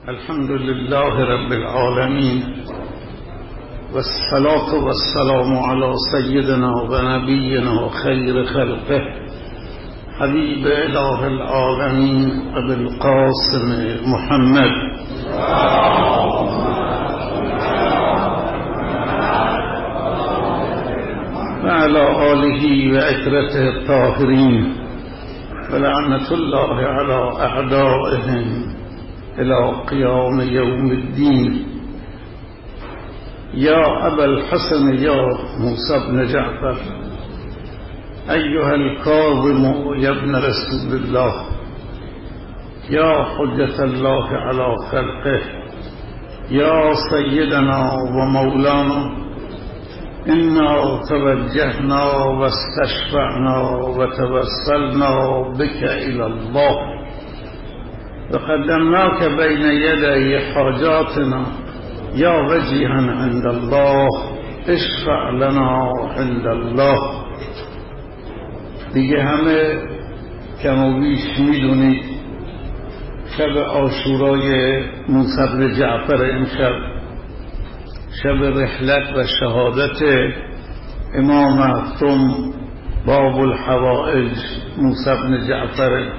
الحمد لله رب العالمين والصلاة والسلام على سيدنا ونبينا وخير خلقه حبيب إله العالمين أبي القاسم محمد وعلى آله وعترته الطاهرين ولعنة الله على أعدائهم إلى قيام يوم الدين. يا أبا الحسن يا موسى بن جعفر أيها الكاظم يا ابن رسول الله يا حجة الله على خلقه يا سيدنا ومولانا إنا توجهنا واستشفعنا وتوسلنا بك إلى الله وقدمناك بين يدي حاجاتنا يا وجيها عند الله اشفع لنا عند الله. دیگه همه کم و بیش میدونید شب عاشورای موسی بن جعفر امشب شب رحلت و شهادت امام هفتم باب الحوائج موسی بن جعفر،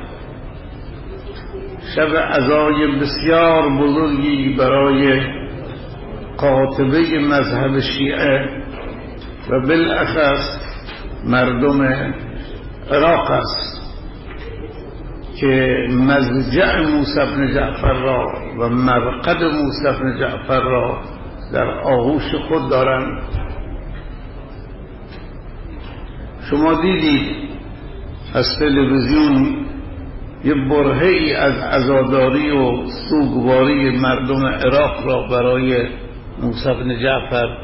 شب عزای بسیار بزرگی برای قاطبه مذهب شیعه و بالاخص مردم عراق است که مضجع موسی بن جعفر را و مرقد موسی بن جعفر را در آغوش خود دارند. شما دیدید از تلویزیون یه برهه‌ای از عزاداری و سوگواری مردم عراق را برای موسی بن جعفر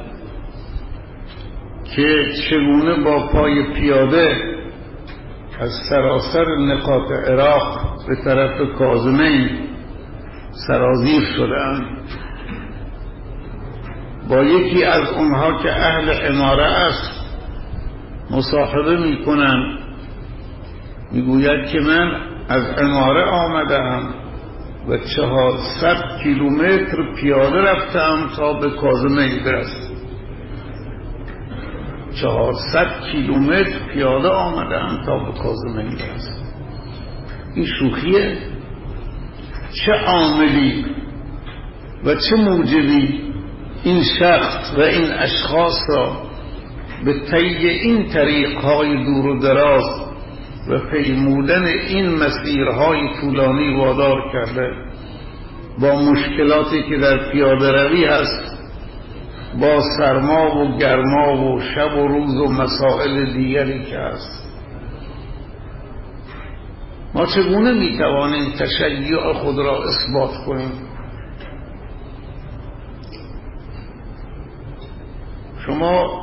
که چگونه با پای پیاده از سراسر نقاط عراق به طرف کاظمین سرازیر شدند. با یکی از اونها که اهل عماره است مصاحبه میکنن، میگوید که من از عماره آمدم و 400 کیلومتر پیاده رفتم تا به کاظمین برسم. 400 کیلومتر پیاده آمدم تا به کاظمین برسم. این شوخیه؟ چه عاملی و چه موجبی این شخص و این اشخاص را به طی این طریقهای دور و دراز و پیمودن این مسیرهای طولانی وادار کرده، با مشکلاتی که در پیاده روی هست، با سرما و گرما و شب و روز و مسائل دیگری که هست. ما چگونه میتوانیم تشیع خود را اثبات کنیم؟ شما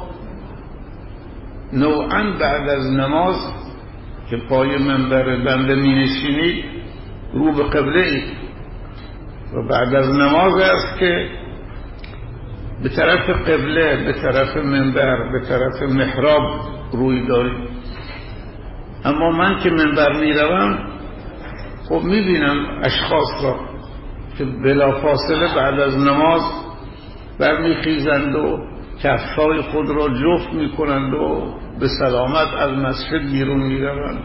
نوعا بعد از نماز که پای منبر بنده می نشینید رو به قبله اید و بعد از نماز است که به طرف قبله، به طرف منبر، به طرف محراب روی دارید. اما من که منبر می روم خب می بینم اشخاص را که بلافاصله بعد از نماز برمی خیزند و کفهای خود را جفت می کنند و به سلامت از مسجد بیرون می روند.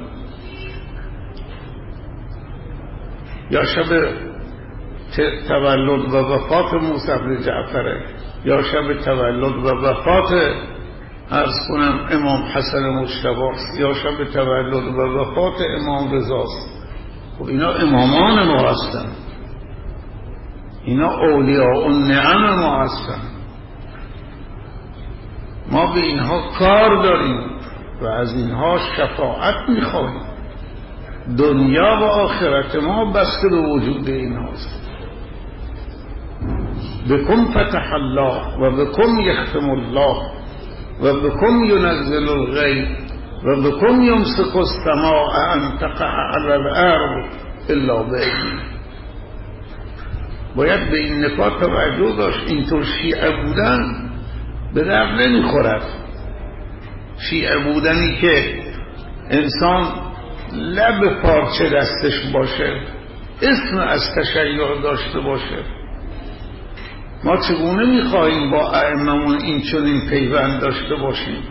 یا شب تولد و وفات موسی بن جعفره، یا شب تولد و وفات عرض کنم امام حسن مجتبی، یا شب تولد و وفات امام رضاست. خب اینا امامان ما هستند، اینا اولیاء النعم ما هستند. ما به اینها کار داریم و از اینها شفاعت میخواهیم. دنیا و آخرت ما بسته به وجود اینهاست. بکم فتح الله و بکم یختم الله و بکم ینزل الغیث و بکم یمسک السماء ان تقع علی الارض الا باذنه. باید به این نکات توجه داشت. اینطور شیعه بودن به درد نمیخورد. شیعه بودنی که انسان لب پارچه دستش باشه اسم از تشیع داشته باشه. ما چگونه میخواهیم با ائممون این چنین پیوند داشته باشیم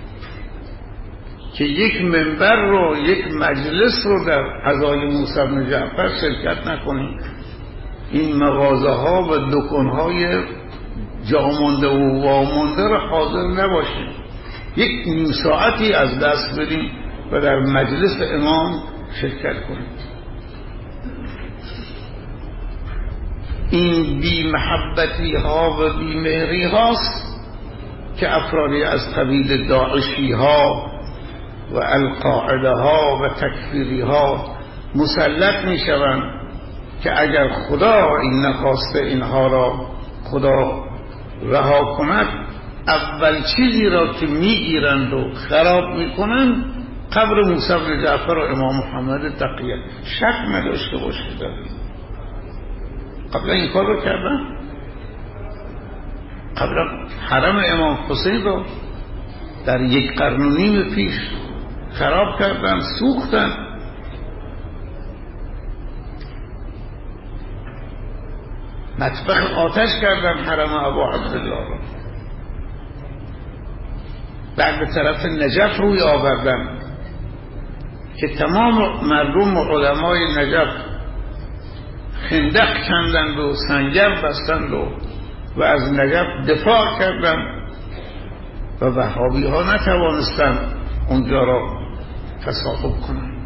که یک منبر رو، یک مجلس رو در عزای موسی بن جعفر شرکت نکنیم، این مغازه ها و دکان های جامانده و وامانده رو حاضر نباشیم، یک نیم ساعتی از دست بدیم و در مجلس امام شرکت کنیم. این بی محبتی ها و بی مهری هاست که افرادی از قبیل داعشی ها و القاعده ها و تکفیری ها مسلط می شوند که اگر خدا این نخواسته اینها را خدا رها کند، اول چیزی را که میگیرند و خراب میکنند قبر موسی بن جعفر و امام محمد تقیه. شک نداشته باشید قبلا این کار رو کردن. قبلا حرم امام حسین رو در 1.5 قرن پیش خراب کردن، سوختن. مطبخ آتش کردن حرم ابا عبدالله رو. بعد به طرف نجف روی آوردن که تمام مردم و علمای نجف خندق کندند و سنگر بستند و از نجف دفاع کردند و وهابی ها نتوانستند اونجا را تصاحب کنند.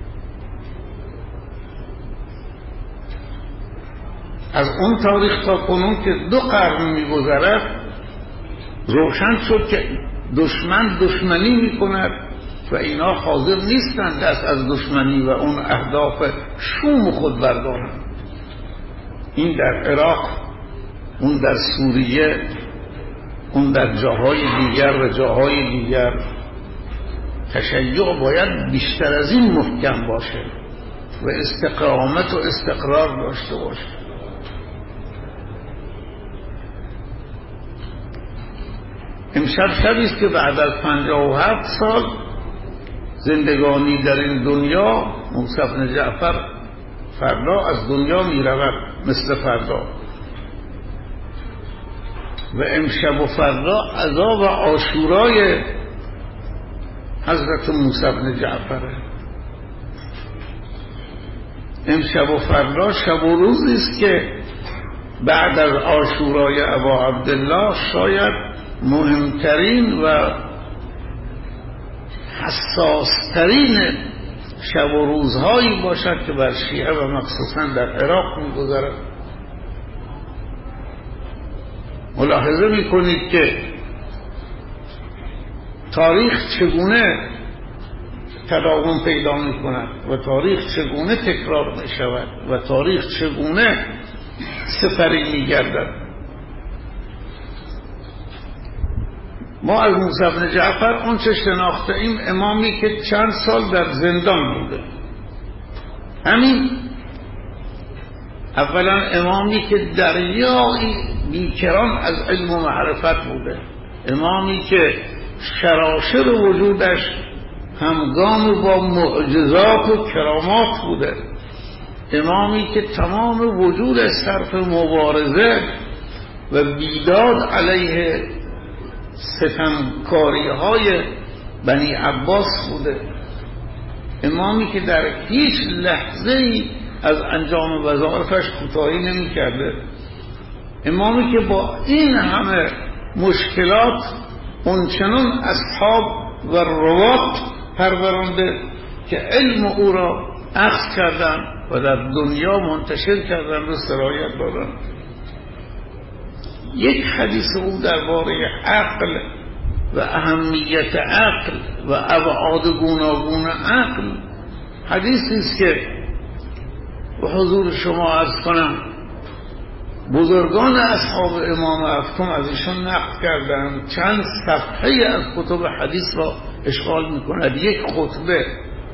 از اون تاریخ تا کنون که 2 قرن می‌گذرد روشن شد که دشمن دشمنی می‌کند و اینا حاضر نیستند دست از دشمنی و اون اهداف شوم خود بردارند. این در عراق، اون در سوریه، اون در جاهای دیگر و جاهای دیگر. تشیع باید بیشتر از این محکم باشه و استقامت و استقرار داشته باشه. امشب شبی است که بعد از 57 سال زندگانی در این دنیا موسی بن جعفر فردا از دنیا می رود مثل فردا، و امشب و فردا عزا و عاشورای حضرت موسی بن جعفره. امشب و فردا شب و روزی است که بعد از عاشورای ابا عبدالله شاید مهمترین و حساسترین شب و روزهایی باشد که بر شیعه و مخصوصا در عراق می‌گذرد. ملاحظه می‌کنید که تاریخ چگونه تداوم پیدا می‌کند و تاریخ چگونه تکرار می‌شود و تاریخ چگونه سپری می‌گردد. ما از موسی بن جعفر اون چه شناخته ایم امامی که چند سال در زندان بوده. همین اولا امامی که دریایی بیکران از علم و معرفت بوده، امامی که شراشر وجودش همگام با معجزات و کرامات بوده، امامی که تمام وجودش صرف مبارزه و بیداد علیه ستمکاری های بنی عباس بوده، امامی که در هیچ لحظه ای از انجام وظایفش کوتاهی نمی کرده، امامی که با این همه مشکلات اونچنان اصحاب و روات پرورانده که علم او را اخذ کردن و در دنیا منتشر کردن و سرایت دادن. یک حدیث او درباره عقل و اهمیت عقل و ابعاد گوناگون عقل حدیثی است که به حضور شما عرض کنم بزرگان اصحاب امام افکم از ایشان نقل کردند. چند صفحه از کتب حدیث را اشغال می‌کند، یک خطبه.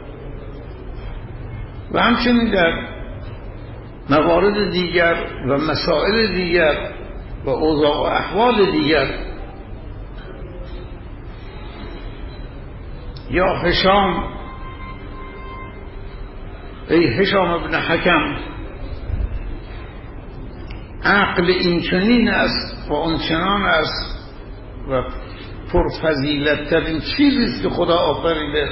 و همچنین در موارد دیگر و مسائل دیگر و اوضاع و احوال دیگر. یا هشام، ای هشام ابن حکم، عقل این چنین است و اون چنان است و پرفضیلت‌ترین چیزی که خدا آفریده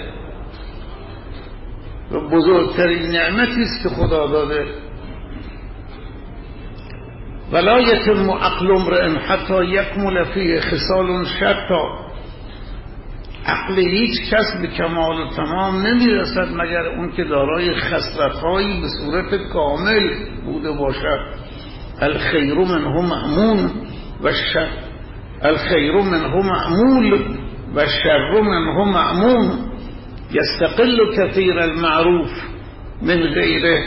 و بزرگترین نعمتی است که خدا داده. ولا یتم عقل امرئ حتی یکمل فیه خصال شتی. عقل هیچ کس به کمال و تمام نمیرسد مگر اون که دارای خصلت‌هایی به صورت کامل بوده باشد. الخیر منه مأمون و الخیر منه معمول و شر منه مأمون. یستقل کثیر المعروف من غیره،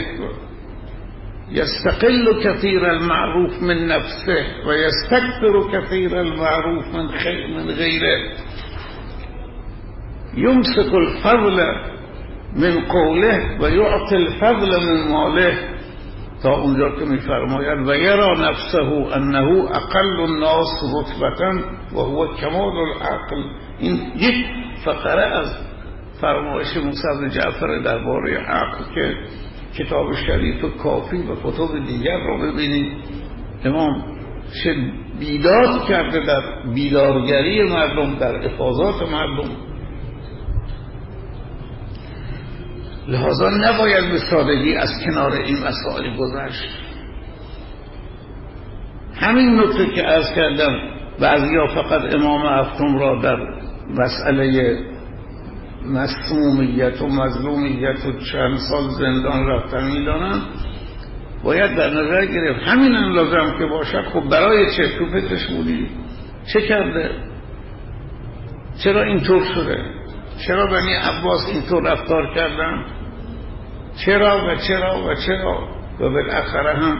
یستقل کثیر المعروف من نفسه و یستکثر کثیر المعروف من غیره. یمسک الفضل من قوله و یعطی الفضل من ماله، تا اونجا که میفرماید و یرا نفسه انه اقل الناس رتبة و هو کمال العقل. این یک فقره از فرمایش موسی بن جعفر درباره عقل که کتاب شریف کافی و کتب دیگر رو ببینید. امام چه بیداد کرده در بیدارگری مردم، در حفاظات مردم. لحاظا نباید به سادگی از کنار این مسائل گذشت. همین نکته که عرض کردم، بعضیا فقط امام هفتم را در مسئله مسمومیت و مظلومیت و چند سال زندان رفتن می‌دانند، باید در نظر گرفت همین هم لازم که باشد. خب برای چه؟ تو فکرش بودی چه کرده؟ چرا اینطور شده؟ چرا بنی عباس اینطور رفتار کردن؟ چرا و چرا و چرا؟ و بالاخره هم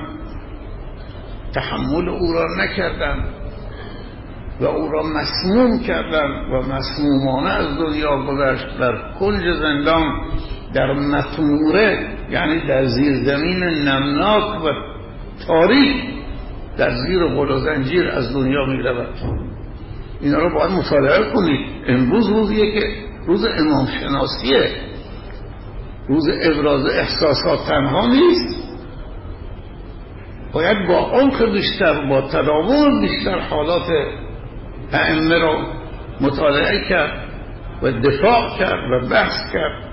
تحمل او را نکردن و او را مسموم کردن و مسمومانه از دنیا گذشت. در کنج زندان، در مطموره، یعنی در زیر زمین نمناک و تاریک، در زیر غل و زنجیر از دنیا می رود. اینا رو باید مطالعه کنید. امروز روزیه که روز امام شناسیه، روز ابراز احساسات تنها نیست. باید با عمق بیشتر، با تداوم بیشتر حالات ائمه را مطالعه کرد و دفاع کرد و بحث کرد.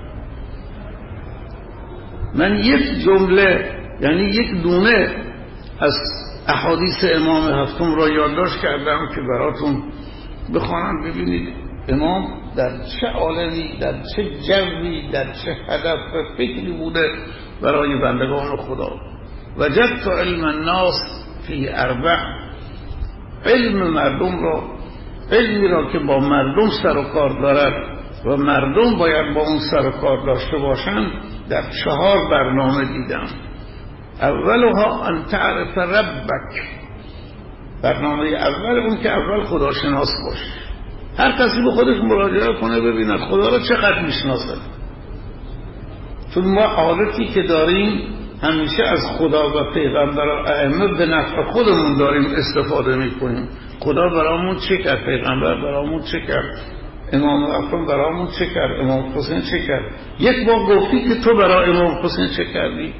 من یک جمله، یعنی یک دونه از احادیث امام هفتم را یادداشت کردم که براتون بخوانم ببینید امام در چه عالمی، در چه جوی، در چه هدف و فکری بوده برای بندگان خدا. وجدت علم الناس فی اربع. علم مردم را، علمی را که با مردم سر و کار دارد و مردم باید با اون سر و کار داشته باشند، در 4 برنامه دیدم. اولها ان تعرف ربک. برنامه اول اون که اول خداشناس باشه. هر کسی به خودش مراجعه کنه ببیند خدا را چقدر میشناسه. چون ما عادتی که داریم همیشه از خدا و پیغمبر و ائمه به نفع خودمون داریم استفاده میکنیم. خدا برامون چه کرد، پیغمبر برامون چه کرد، امام اکرم برامون چه کرد، امام حسین چه کرد. یک بار گفتی که تو برای امام حسین چه کردی؟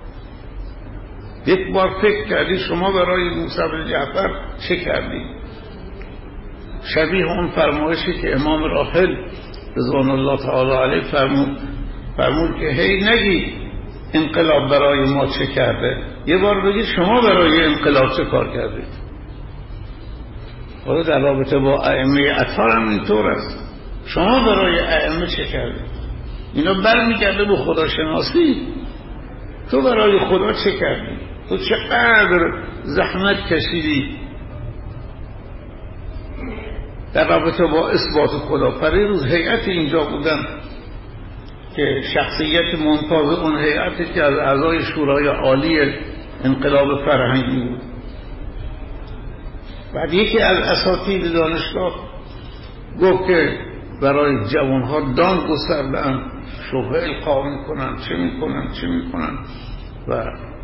یک بار فکر کردی شما برای موسی بن جعفر چه کردی؟ شبیه اون فرمایشی که امام راحل رضوان الله تعالی علیه فرمود که هی نگی انقلاب برای ما چه کرده، یه بار بگید شما برای انقلاب چه کار کردید. حالا در رابطه با ائمه اطهار هم اینطور است. شما برای ائمه چه کردید؟ اینا برمیگرده به خداشناسی. تو برای خدا چه کردی؟ تو چقدر زحمت کشیدی در رابطه با اثبات خدا؟ پریروز هیئت اینجا بودن که شخصیت ممتاز اون هیئتی که از اعضای شورای عالی انقلاب فرهنگی بود. بعد یکی از اساتید دانشگاه گفت که برای جوانها دان گستردن، شبهه القا میکنن، چه میکنن و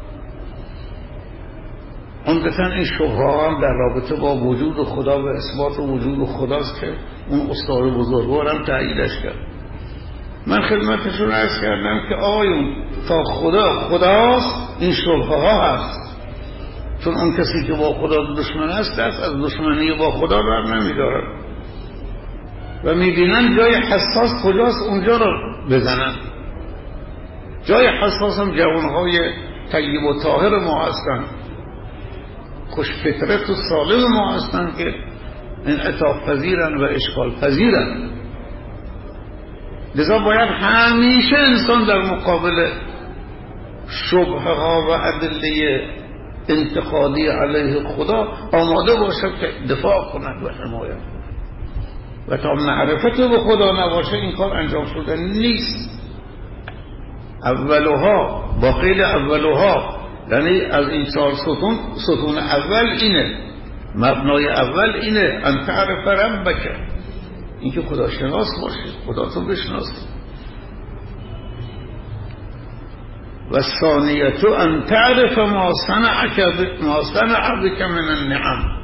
عمدتاً این شبهه هم در رابطه با وجود خدا و اثبات وجود خداست که اون استاد بزرگوارم تاییدش کرد. من خدمتشون عرض کردم که آقایون تا خداست این شبهه ها هست. چون اون کسی که با خدا دشمن است دست از دشمنی با خدا بر نمی‌دارد و می‌بینن جای حساس کجاست اونجا رو بزنن. جای حساس هم جوانهای طیب و طاهر ما هستن، خوش فطرت و سالم ما هستن که انعطاف پذیرن و اشکال پذیرن. لذا باید همیشه انسان در مقابل شبهه ها و ادله انتقادی علیه خدا آماده باشد که دفاع کند و حمایت. و تا معرفت به خدا نباشه این کار انجام شده نیست. اولها با قید اولها، یعنی از این 4 ستون اول اینه، مبنای اول اینه، ان تعرف ربک، این که خدا شناس باشی، خدا تو بشناسی. و ثانیت ان تعرف ما صنع بک من النعم.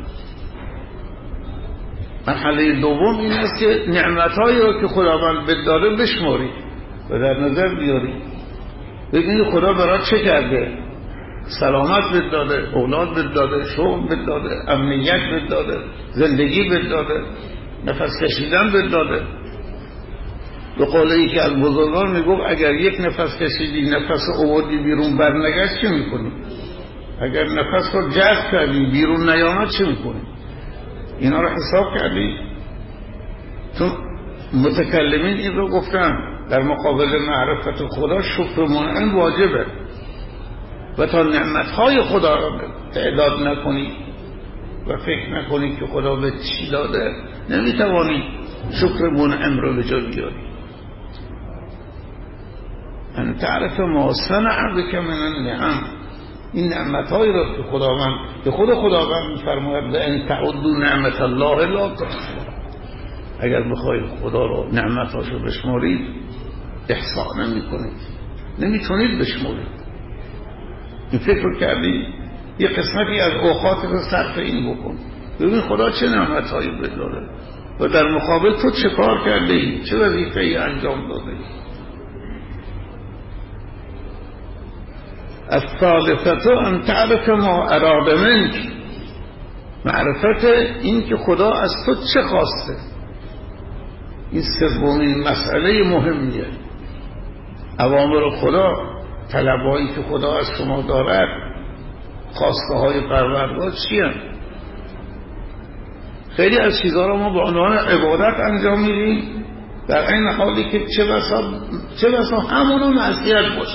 مرحله دوم این است که نعمتهایی را که خداوند بهت داده بشماری و در نظر بیاری. ببینی خدا برات چه کرده، سلامت بهت داده، اولاد بهت داده، شغل بهت داده، امنیت بهت داده، زندگی بهت داده، نفس کشیدن بهت داده. به قول یکی از بزرگان میگفت اگر یک نفس کشیدی نفس آوردی بیرون برنگشت چه میکنی؟ اگر نفس رو جذب کردی بیرون نیامد چه میکنی؟ اینا رو حساب کردی؟ چون متکلمین این رو گفتن در مقابل معرفت خدا شکر منعم واجبه و تا نعمتهای خدا را تعداد نکنی و فکر نکنی که خدا به چی داده نمیتوانی شکر منعم رو به جا بیاری. ان تعرف ما صنع بک من النعم، این نعمتهایی را که خداوند به خداوند می‌فرماید ان تعدوا نعمت الله لا تحصوها، اگر بخواید خدا را نعمتاشو بشمارید احصا نمی‌کنید، نمیتونید بشمارید. این فکر رو کردی؟ یه قسمتی از اوقات رو صرف این بکن، ببین خدا چه نعمتهایی بهت داده و در مقابل تو چه کار کرده ای، چه وظیفه‌ای انجام داده ای. الثالثه ان تعرف ما اراد منک، معرفت این که خدا از تو چه خواسته. این سومین مسئله مهمیه. اوامر خدا، طلبایی که خدا از شما دارد، خواسته های پروردگار چی هم؟ خیلی از چیزها را ما به عنوان عبادت انجام میدیم در این حالی که چه بسا همونو معصیت باشه.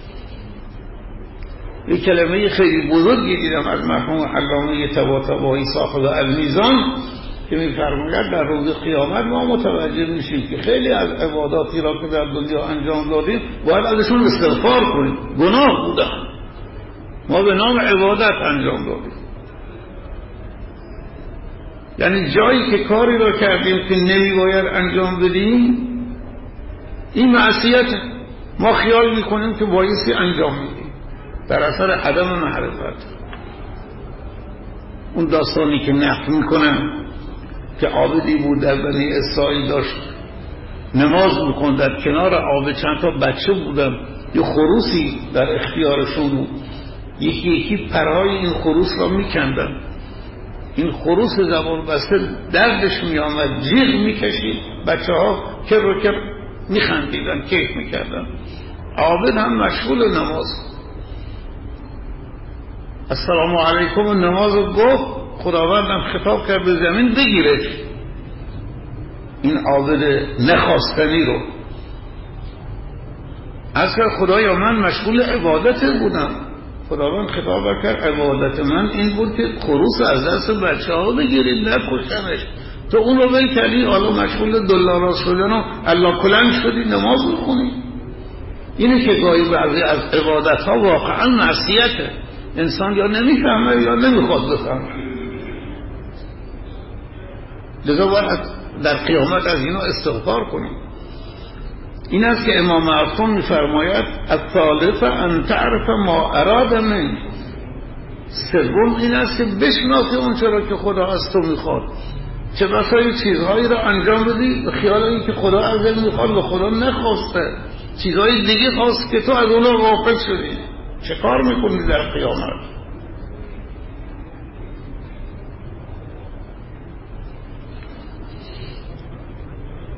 یک کلمه خیلی بزرگی دیدم از مرحوم علامه طباطبایی صاحب المیزان که می‌فرماید در روز قیامت ما متوجه میشیم که خیلی از عباداتی را که در دنیا انجام دادیم باید ازشون استغفار کنیم، گناه بودن، ما به نام عبادت انجام دادیم. یعنی جایی که کاری را کردیم که نمی‌باید انجام بدیم این معصیت، ما خیال میکنیم که بایستی انجام میدیم در اثر عدم معرفت. اون داستانی که نقل میکنم که عابدی بود در بنی اسرائیل داشت نماز میخوند، در کنار عابد چند تا بچه بودن، یه خروسی در اختیارشون بود، یکی یکی پرهای این خروس را میکندن. این خروس زبان بسته دردش میآمد، جیغ میکشید، بچه ها کر و کر میخندیدن، کیف میکردن. عابد هم مشغول نماز، السلام علیکم نماز رو گفت، خداوندم خطاب کرد به زمین بگیرش این عابد نخواستنی رو. از که خدایا من مشغول عبادت بودم، خداوند خطاب کرد عبادت من این بود که خروس از دست بچه ها بگیرید نکشتنش، تو اون رو ول کردی، حالا مشغول دلارا شدن و الله کلنگ شدی نماز میخونی. اینه که گاهی بعضی از عبادت ها واقعا معصیته، انسان یا نمیفهمه یا نمیخواد بفهمه. لذا باید در قیامت از اینا استغفار کنیم. این است که امام افطون میفرماید الثالثه ان تعرف ما اراد منک، سوم این است که بشناسی اون چرا که خدا از تو میخواد. چه بسا چیزهایی را انجام بدی به خیال این که خدا ازت میخواد و خدا نخواسته، چیزهای دیگه خواست که تو از اونها غافل شدی. چه کار میکنی در قیامت؟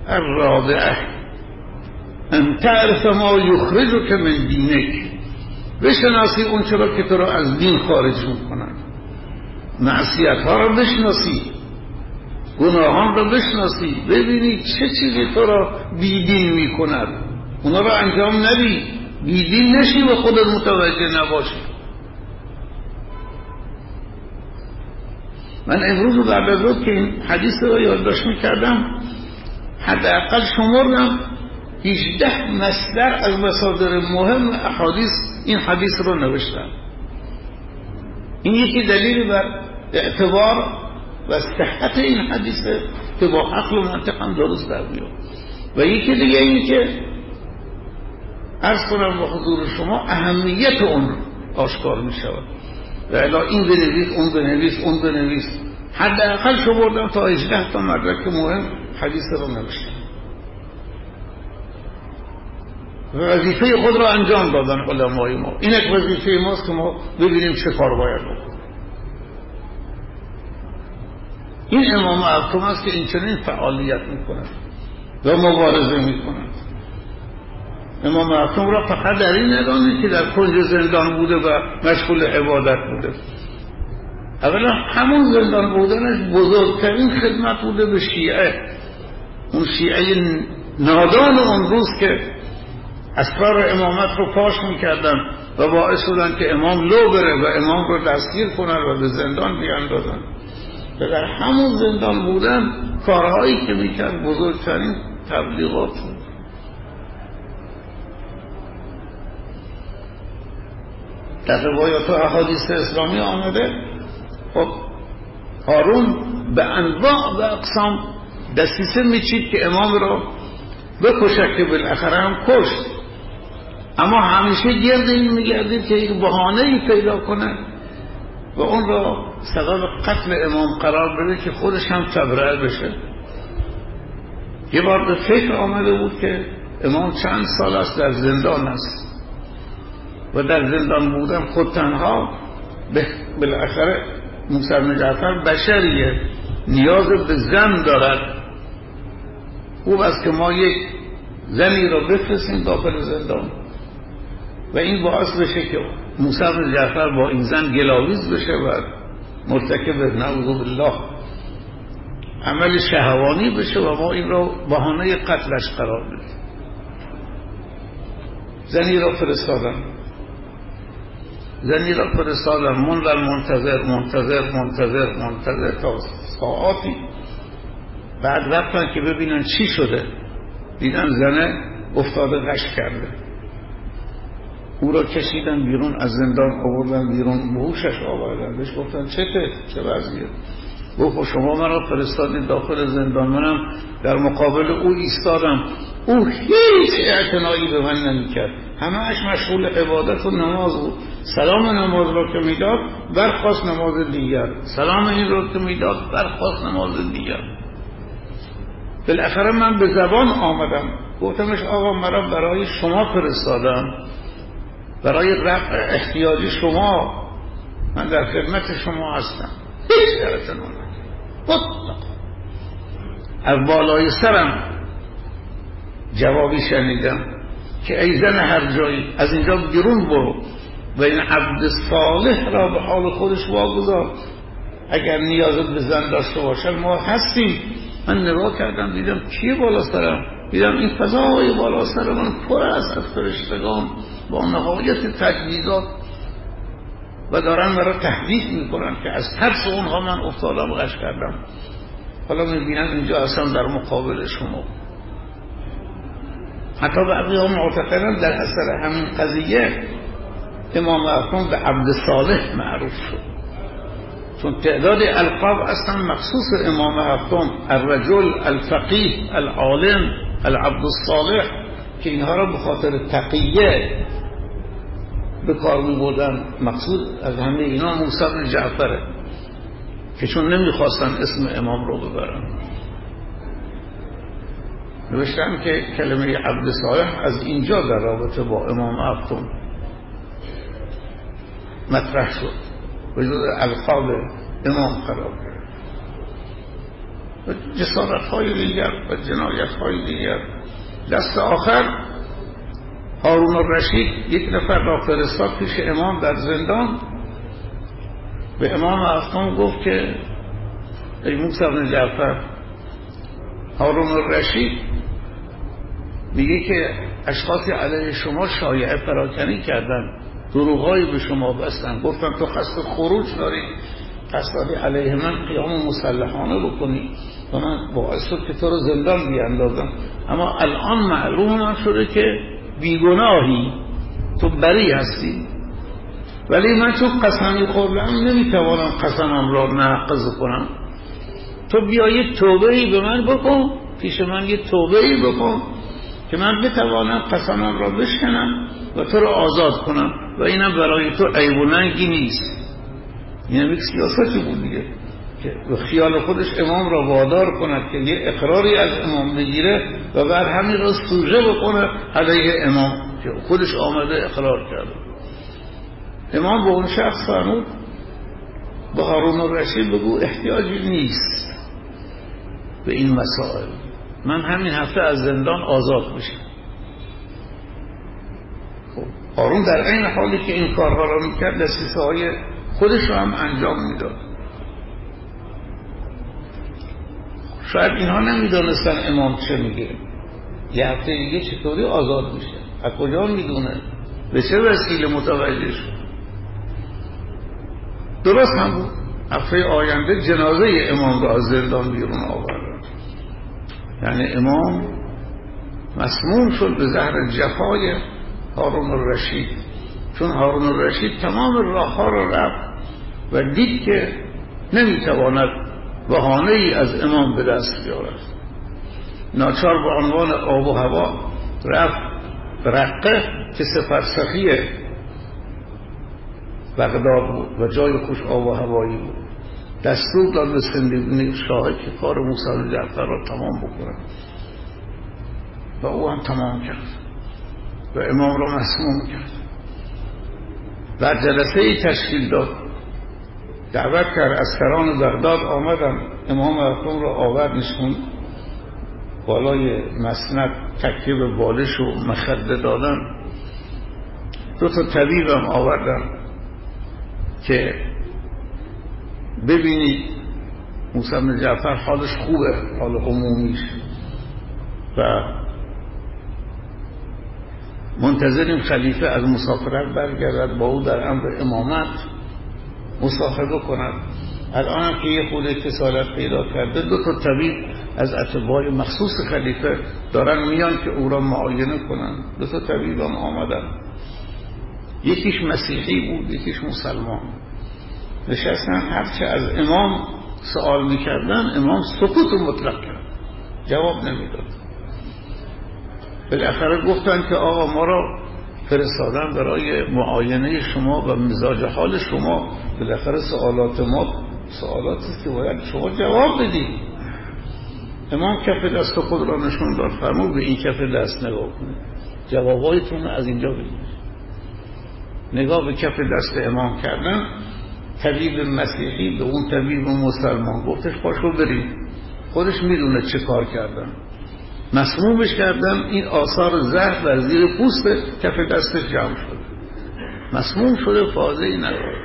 الرابعه ان تعرف ما یخرجک من دینک، بشناسی اون چرا که تو را از دین خارج میکنن، معصیت ها را بشناسی، گناهان را بشناسی، ببینی چه چیزی تو را بیدین میکند، اونا را انجام ندی، بیدین نشی و خودت متوجه نباشی. من امروز بعد از که این حدیث را یادداشت میکردم حداقل شمردم 18 مصدر از مصادر مهم احادیث این حدیث رو نوشتم. این یکی دلیل بر اعتبار و صحت این حدیثه که با عقل و منطق هم درست در میاد. و یکی دیگه این که عرض کنم با حضور شما اهمیت اون آشکار می شود و الا این بنویس اون بنویس اون بنویس. حداقل شمردم تا 18 تا مدرک مهم حدیث رو نوشتم. وظیفه خود را انجام دادن علمای ما. این یک وظیفه ماست که ما ببینیم چه کار باید بکنیم. این امام اکرم است که این چنین فعالیت میکنند و مبارزه میکنند. امام اکرم را فقط در این ندانید که در کنج زندان بوده و مشغول عبادت بوده. اولا همون زندان بودنش بزرگترین خدمت بوده به شیعه، اون شیعه نادان اون روز که اسرار امامت رو فاش میکردن و باعث شدن که امام لو بره و امام رو دستگیر کنن و به زندان بیاندازن. و در همون زندان بودن کارهایی که میکرد بزرگترین تبلیغات بود. در روایات و احادیث اسلامی آمده خب هارون به انواع و اقسام دسیسه میچید که امام را بکشد که بالاخره هم کشت، اما همیشه گرد این میگردید که یک بهانه‌ای پیدا کنه و اون را سبب قتل امام قرار بده که خودش هم تبرئه بشه. یه بار به فکر آمده بود که امام چند سال است در زندان است و در زندان بودن خود تنها بالاخره موسی بن جعفر بشریه، نیاز به زن دارد. خوب است که ما یک زنی را بفرستیم داخل زندان و این باعث بشه که موسی بن جعفر با این زن گلاویز بشه و مرتکب نعوذ بالله عمل شهوانی بشه و ما این را بهانه قتلش قرار بدیم. زنی را فرستادن موندن منتظر تا ساعاتی. بعد رفتن که ببینن چی شده، دیدن زنه افتاده غش کرده. او را کشیدن بیرون از زندان، آوردن بیرون، به هوشش آوردن، بهش گفتن چه وضعیه؟ گفت شما مرا فرستادید داخل زندان، منم در مقابل او ایستادم، او هیچ اعتنایی به من نمی‌کرد، همه‌اش مشغول عبادت و نماز بود. سلام نماز را که میداد برخاست نماز دیگر، سلام این را که میداد برخاست نماز دیگر. بالاخره من به زبان آمدم، گفتمش آقا مرا برای شما فرستادم، برای رفع احتیاج شما، من در خدمت شما هستم، هیچ اعتنا نکرد. از بالای سرم جوابی شنیدم که ای زن هر جایی، از اینجا بیرون برو و این عبد صالح را به حال خودش واگذار، اگر نیازت به زن داشته باشد ما هستیم. من نگاه کردم دیدم کیه بالا سرم، دیدم این فضای بالا سر من پر است از فرشتگان با نهایت تجهیزات و دارن مرا تهدید میکنن که از ترس اونها من افتادم غش کردم. حالا میبینم اینجا اصلا در مقابل شما. حتی بعضی ها معتقدن در اثر همین قضیه امام اکرم به عبد صالح معروف شد، چون تعداد القاب اصلا مخصوص امام اکرم، الرجل، الفقیه، العالم، العبد الصالح، که اینها را به خاطر تقیه به کار می بردن. مقصود از همه اینا موسی بن جعفره که چون نمیخواستن اسم امام رو ببرن، نوشتن که کلمه عبد صالح از اینجا در رابطه با امام اکرم مطرح شد، وجود القاب امام قرار گرفت. و جسارت‌های دیگر و جنایت‌های دیگر. دست آخر هارون الرشید یک نفر را فرستاد پیش امام در زندان. به امام افغان گفت که ای موسی بن جعفر، هارون الرشید میگه که اشخاصی علیه شما شایعه پراکنی کردن، دروغایی به شما بستن، گفتن تو قصد خروج داری، قصد داری علیه من قیام مسلحانه بکنی و من باعث شد که تو رو زندان بیاندازم. اما الان معلوم من شده که بیگناهی، تو بری هستی، ولی من تو قسمی خوردم نمیتوانم قسمم را نقض کنم. تو بیا یه توبه‌ای به من بکن، پیش من یه توبه‌ای بکن که من بتوانم قسمم را بشکنم و تو را آزاد کنم و اینم برای تو عیب و ننگی نیست. این هم یک سیاستی بود دیگه که به خیال خودش امام را وادار کند که یه اقراری از امام بگیره و بعد همین را سوژه بکنه علیه امام که خودش آمده اقرار کرده. امام به اون شخص فرمود به هارون الرشید بگو احتیاجی نیست به این مسائل، من همین هفته از زندان آزاد میشم. خب هارون در این حالی که این کارها را میکرد دسیسه های خودش رو هم انجام میداد. شاید اینها نمیدانستن امام چه میگه، یه هفته دیگه چطوری آزاد میشه، از کجا میدونه، به چه وسیله متوجه شد. درست هم بود، هفته آینده جنازه امام را از زندان بیرون آوردن. یعنی امام مسموم شد به زهر جفای هارون الرشید، چون هارون الرشید تمام راه ها را رفت و دید که نمیتواند بهانه ای از امام به دست بیارد. ناچار به عنوان آب و هوا رفت به رقه که سفرسخی بغداد بود و جای خوش آب و هوایی بود. دستور داد به سندیبنی شاه که کار موسی بن جعفر را تمام بکنه و او هم تمام کرد و امام را مسموم کرد. در جلسه ای تشکیل داد، دعوت کرد، اسکران بغداد آمدن، امام اکرم را آورد نشون بالای مسند تکیه به بالش و مخده دادن. دو تا طبیب هم آوردن که ببینید موسی بن جعفر حالش خوبه، حال عمومیش، و منتظریم خلیفه از مسافرت برگردد با او در امر امامت مصاحبه کند. الان هم که یه خود کسالت پیدا کرده، دو تا طبیب از اتباع مخصوص خلیفه دارن میان که او را معاینه کنن. دو تا طبیب هم آمدن، یکیش مسیحی بود یکیش مسلمان. نشستن، هرچه از امام سوال میکردن امام سکوت مطلق کرد، جواب نمیداد. بالاخره گفتن که آقا ما را فرستادن برای معاینه شما و مزاج حال شما، بالاخره سوالات ما سوالاتی که باید شما جواب بدید. امام کف دست خود را نشون داد، فرمود به این کف دست نگاه کنید، جوابایتون از اینجا بگید. نگاه به کف دست امام کردن، طبیب مسیحی به اون طبیب مسلمان گفتش پاشو بریم. خودش میدونه چه کار کردن، مسمومش کردن، این آثار زهر در زیر پوست کف دستش جمع شده، مسموم شده، فایده‌ای نداره.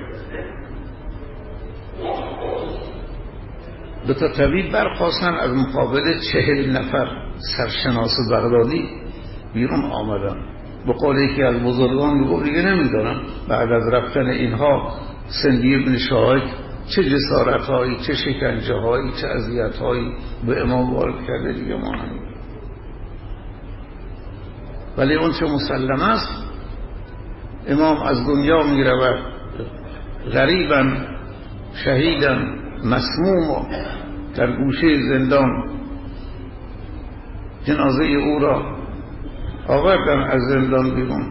دو تا طبیب برخواستن، از مقابل 40 نفر سرشناس بغدادی بیرون آمدن. به قول یکی از بزرگان میگفت دیگه نمیدونم بعد از رفتن اینها سندی بن شاهک چه جسارت‌هایی، چه شکنجه‌هایی، چه اذیت‌هایی به امام وارد کرده، دیگه ما نمیدونم. ولی اون چه مسلم است، امام از دنیا می رود غریبا شهیدا مسموم در گوشه زندان. جنازه او را آوردن از زندان بیرون،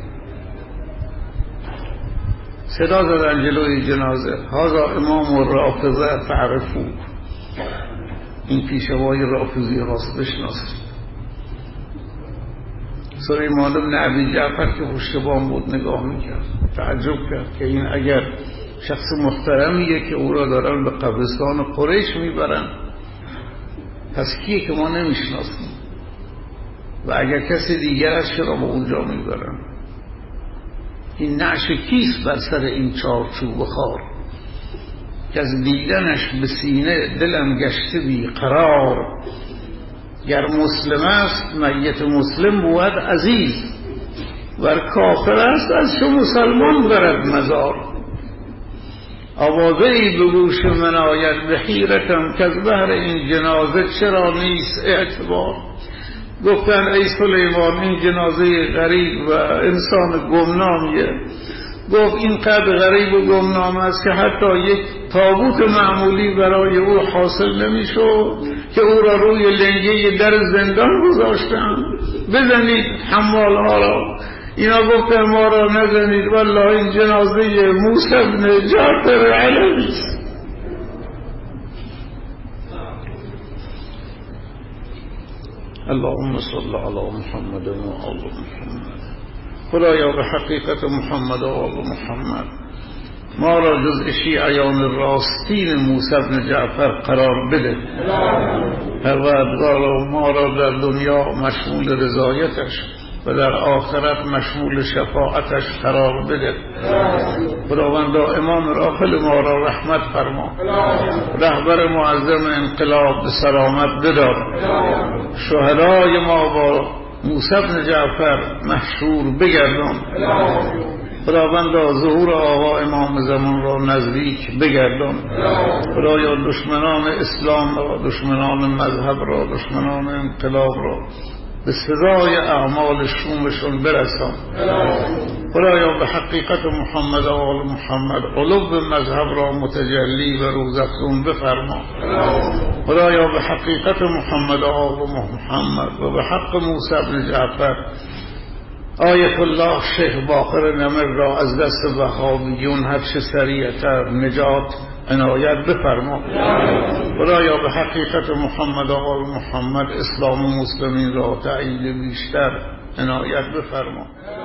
صدا زدن جلوی جنازه، هذا امام الرافضه فعرفو، این پیشوای رافضی هاست بشناسید. سلیمان بن ابی جعفر که پشتبان بود نگاه میکرد، تعجب کرد که این اگر شخص محترمیه که او را دارن به قبرستان قریش میبرن پس کیه که ما نمیشناسیم و اگر کسی دیگرش را به اونجا میبرن؟ این نعش کیست بر سر این چارچوب خار که از دیدنش به سینه دلم گشته بی قرار. گر مسلم است میت مسلم بود عزیز، ور کافر است از چه مسلمان برد مزار. آوازه ای به گوش من آید به حیرتم که از بهر این جنازه چرا نیست اعتبار. گفتن ای سلیمان این جنازه غریب و انسان گمنامیه. گفت این قدر غریب و گمنام است که حتی یک تابوت معمولی برای او حاصل نمیشد که او را روی لنگه در زندان گذاشتن. بزنید حمالها را. اینا گفتن ما را نزنید، والله این جنازه موسی بن جعفر علوی است. اللهم صل علی محمد و آل محمد. خدایا به حقیقت محمد و آل محمد ما را جز شیعیان راستین موسی بن جعفر قرار بده. پروردگارا ما را در دنیا مشمول رضایتش و در آخرت مشمول شفاعتش قرار بده. خداوندا امام راحل ما را رحمت فرما، رهبر معظم انقلاب به سلامت بدار، شهدای ما با موسی بن جعفر محشور بگردان. خداوندا ظهور آقا امام زمان را نزدیک بگردان. خدایا دشمنان اسلام را، دشمنان مذهب را، دشمنان انقلاب را به سزای اعمال شومشون برسان. خدایا به حقیقت محمد و آل محمد علو مذهب را متجلی و روزافزون بفرما. خدایا به حقیقت محمد و آل محمد و به حق موسی بن جعفر آیت الله شیخ باقر نمر را از دست وهابیون هر چه سریعتر نجات عنایت بفرما. خدایا به حقیقت محمد و آل محمد اسلام و مسلمین را تعیین بیشتر عنایت بفرما.